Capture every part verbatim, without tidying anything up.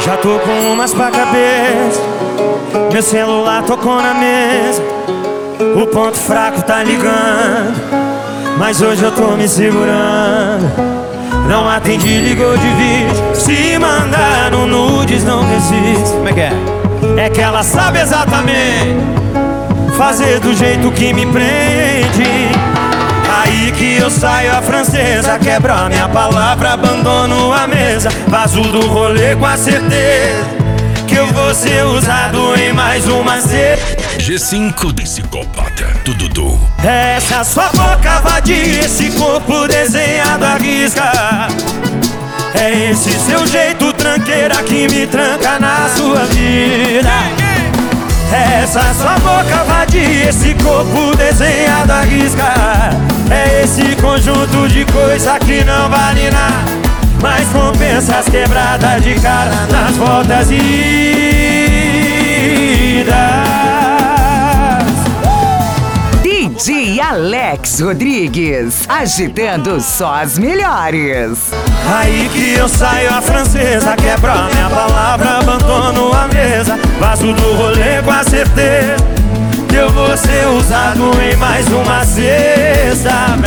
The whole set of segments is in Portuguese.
Já tô com umas pra cabeça, meu celular tocou na mesa. O ponto fraco tá ligando, mas hoje eu tô me segurando. Não atendi, ligou de vídeo. Se mandar no nudes não resisto. Como é que é? É que ela sabe exatamente fazer do jeito que me prende. Aí que eu saio a francesa, quebro a minha palavra, abandono a mesa. Vazo do rolê com a certeza que eu vou ser usado em mais uma vez. G cinco Psicopata do Dudu. Essa sua boca vadia, esse corpo desenhado à risca. É esse seu jeito tranqueira que me tranca na sua vida. Essa sua boca vadia, esse corpo desenhado à risca. É esse conjunto de coisa que não vale nada, mas compensa as quebradas de cara nas voltas e idas. D J Alex Rodrigues, agitando só as melhores. Aí que eu saio a francesa, quebro a minha palavra, abandono a mesa. Vazo do rolê com a certeza que eu vou ser usado em mais uma cesta.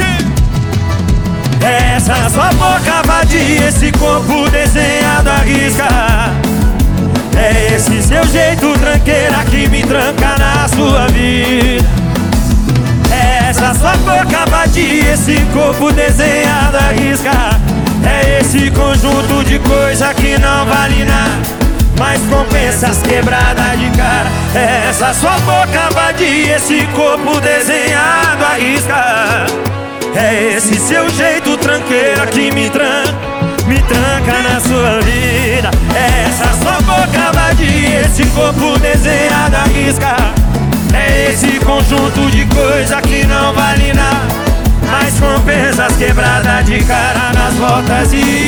Essa sua boca vadia, esse corpo desenhado à risca. É esse seu jeito tranqueira que me tranca na sua vida. Essa sua boca vadia, esse corpo desenhado à risca. É esse conjunto de coisa que não vale nada, mas compensa as quebradas de cara. Essa sua boca vadia, esse corpo desenhado à risca. É esse seu jeito tranqueira que me tranca, me tranca na sua vida. Essa sua boca vadia, esse corpo desenhado à risca. É esse conjunto de coisa que não vale nada, mas compensa as quebradas de cara nas voltas e